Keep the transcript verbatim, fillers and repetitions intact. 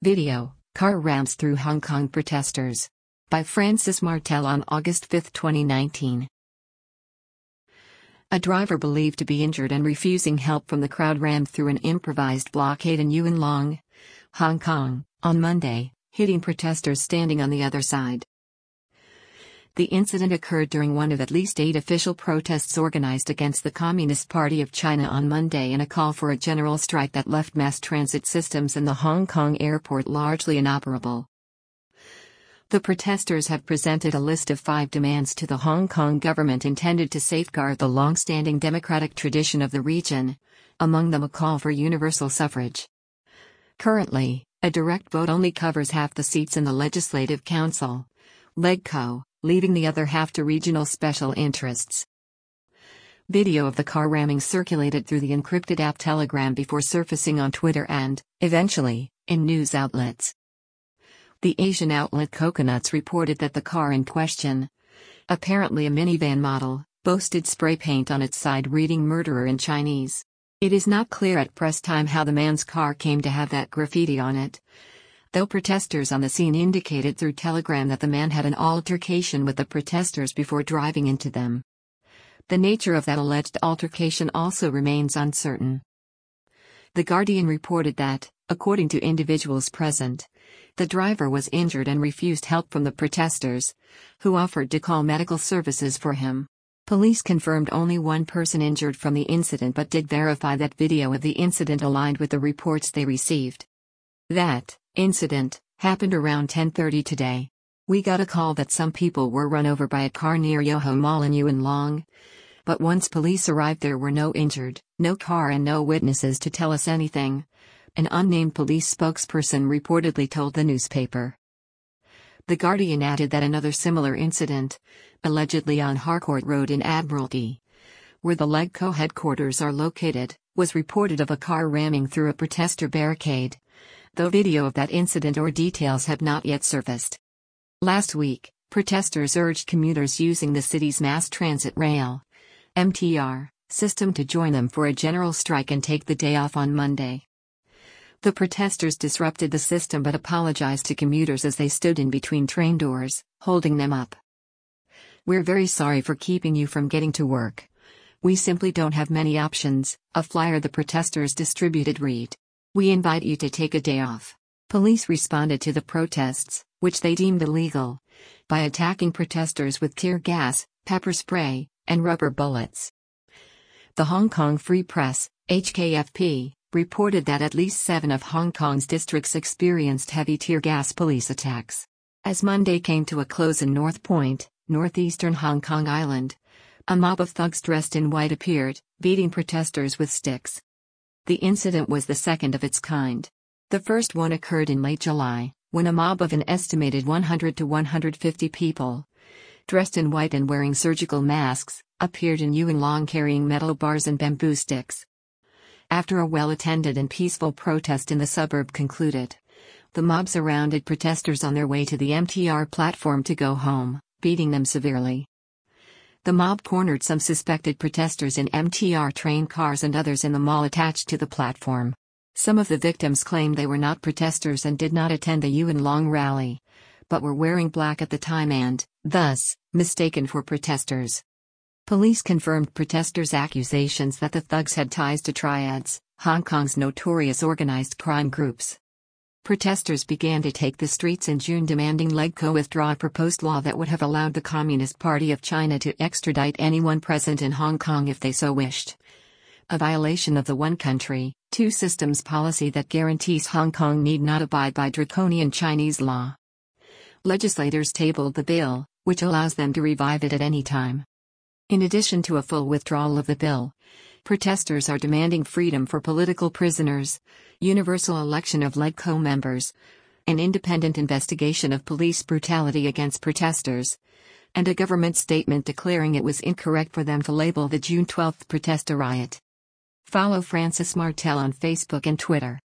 Video, car rams through Hong Kong protesters. By Francis Martel on August fifth twenty nineteen. A driver believed to be injured and refusing help from the crowd rammed through an improvised blockade in Yuen Long, Hong Kong, on Monday, hitting protesters standing on the other side. The incident occurred during one of at least eight official protests organized against the Communist Party of China on Monday in a call for a general strike that left mass transit systems in the Hong Kong airport largely inoperable. The protesters have presented a list of five demands to the Hong Kong government intended to safeguard the long-standing democratic tradition of the region, among them a call for universal suffrage. Currently, a direct vote only covers half the seats in the Legislative Council, LegCo, leaving the other half to regional special interests. Video of the car ramming circulated through the encrypted app Telegram before surfacing on Twitter and, eventually, in news outlets. The Asian outlet Coconuts reported that the car in question, apparently a minivan model, boasted spray paint on its side reading "murderer" in Chinese. It is not clear at press time how the man's car came to have that graffiti on it, though protesters on the scene indicated through Telegram that the man had an altercation with the protesters before driving into them. The nature of that alleged altercation also remains uncertain. The Guardian reported that, according to individuals present, the driver was injured and refused help from the protesters, who offered to call medical services for him. Police confirmed only one person injured from the incident but did verify that video of the incident aligned with the reports they received. That incident happened around ten thirty today. We got a call that some people were run over by a car near Yoho Mall in Yuen Long, but once police arrived there were no injured, no car and no witnesses to tell us anything, an unnamed police spokesperson reportedly told the newspaper. The Guardian added that another similar incident, allegedly on Harcourt Road in Admiralty, where the LegCo headquarters are located, was reported of a car ramming through a protester barricade, though video of that incident or details have not yet surfaced. Last week, protesters urged commuters using the city's mass transit rail, M T R, system to join them for a general strike and take the day off on Monday. The protesters disrupted the system but apologized to commuters as they stood in between train doors, holding them up. "We're very sorry for keeping you from getting to work. We simply don't have many options," a flyer the protesters distributed read. "We invite you to take a day off." Police responded to the protests, which they deemed illegal, by attacking protesters with tear gas, pepper spray, and rubber bullets. The Hong Kong Free Press, H K F P, reported that at least seven of Hong Kong's districts experienced heavy tear gas police attacks. As Monday came to a close in North Point, northeastern Hong Kong Island, a mob of thugs dressed in white appeared, beating protesters with sticks. The incident was the second of its kind. The first one occurred in late July, when a mob of an estimated one hundred to one hundred fifty people, dressed in white and wearing surgical masks, appeared in Yuen Long carrying metal bars and bamboo sticks. After a well-attended and peaceful protest in the suburb concluded, the mob surrounded protesters on their way to the M T R platform to go home, beating them severely. The mob cornered some suspected protesters in M T R train cars and others in the mall attached to the platform. Some of the victims claimed they were not protesters and did not attend the Yuen Long rally, but were wearing black at the time and, thus, mistaken for protesters. Police confirmed protesters' accusations that the thugs had ties to Triads, Hong Kong's notorious organized crime groups. Protesters began to take the streets in June demanding LegCo withdraw a proposed law that would have allowed the Communist Party of China to extradite anyone present in Hong Kong if they so wished. A violation of the one country, two systems policy that guarantees Hong Kong need not abide by draconian Chinese law. Legislators tabled the bill, which allows them to revive it at any time. In addition to a full withdrawal of the bill, protesters are demanding freedom for political prisoners, universal election of LegCo members, an independent investigation of police brutality against protesters, and a government statement declaring it was incorrect for them to label the June twelfth protest a riot. Follow Francis Martel on Facebook and Twitter.